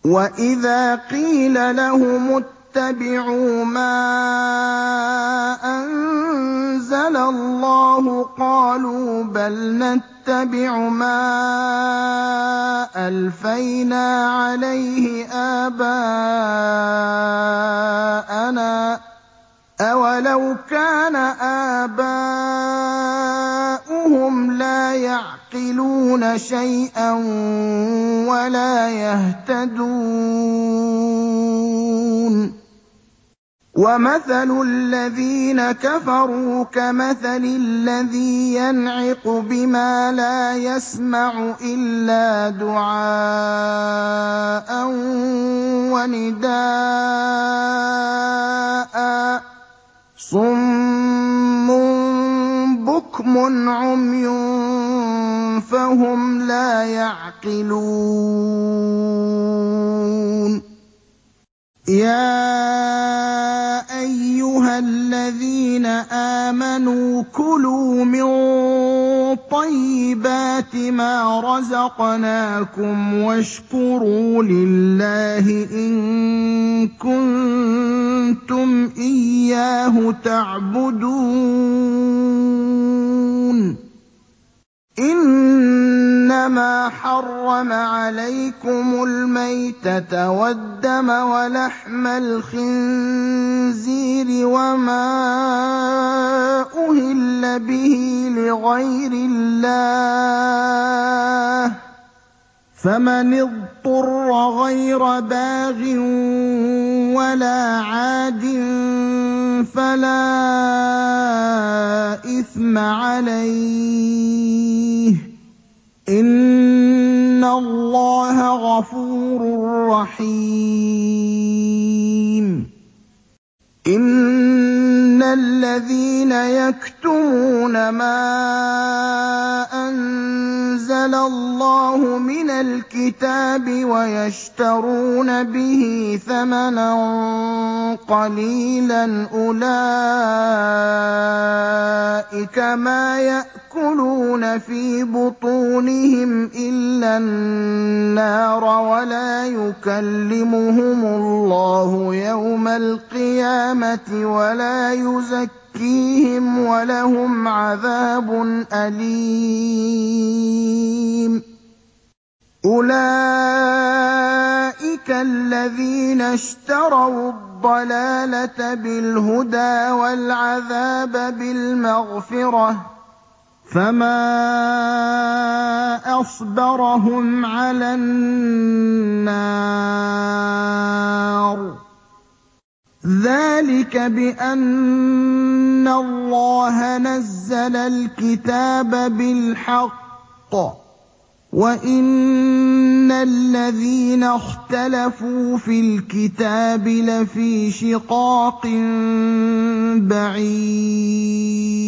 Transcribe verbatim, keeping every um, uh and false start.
وَإِذَا قِيلَ لَهُمُ اتَّبِعُوا مَا أَنزَلَ اللَّهُ قَالُوا بَلْ نَتَّبِعُ مَا أَلْفَيْنَا عَلَيْهِ آبَاءَنَا ۚ أَوَلَوْ كَانَ آبَاؤُهُمْ لَا يَعْقِلُونَ شَيْئًا وَلَا يَهْتَدُونَ وَمَثَلُ الَّذِينَ كَفَرُوا كَمَثَلِ الَّذِي يَنْعِقُ بِمَا لَا يَسْمَعُ إِلَّا دُعَاءً وَنِدَاءً ۚ صُمٌّ بُكْمٌ عُمْيٌ فَهُمْ لَا يَعْقِلُونَ يَا أَيُّهَا الَّذِينَ آمَنُوا كُلُوا مِن طَيِّبَاتِ مَا رَزَقْنَاكُمْ وَاشْكُرُوا لِلَّهِ إِن كُنتُمْ إِيَّاهُ تَعْبُدُونَ إِنَّمَا حَرَّمَ عَلَيْكُمُ الْمَيْتَةَ وَالدَّمَ وَلَحْمَ الْخِنزِيرِ وَمَا أُهِلَّ بِهِ لِغَيْرِ اللَّهِ ۖ فَمَنِ اضْطُرَّ غَيْرَ بَاغٍ وَلَا عَادٍ فَلَا إِثْمَ عَلَيْهِ ۚ إِنَّ اللَّهَ غَفُورٌ رَّحِيمٌ إِنَّ الَّذِينَ يَكْتُمُونَ مَا أَنزَلَ اللَّهُ مِنَ الْكِتَابِ وَيَشْتَرُونَ بِهِ ثَمَنًا قَلِيلًا أُولَٰئِكَ مَا يَأْكُلُونَ فِي بُطُونِهِمْ إِلَّا النَّارَ وَلَا يُكَلِّمُهُمُ اللَّهُ يَوْمَ الْقِيَامَةِ وَلَا يُزَكِّيهِمْ وَلَهُمْ عَذَابٌ أَلِيمٌ أُولَٰئِكَ الَّذِينَ اشْتَرَوُا الضَّلَالَةَ بِالْهُدَىٰ وَالْعَذَابَ بِالْمَغْفِرَةِ ۚ فَمَا أَصْبَرَهُمْ عَلَى النَّارِ ذَٰلِكَ بِأَنَّ اللَّهَ نَزَّلَ الْكِتَابَ بِالْحَقِّ وَإِنَّ الَّذِينَ اخْتَلَفُوا فِي الْكِتَابِ لَفِي شِقَاقٍ بَعِيدٍ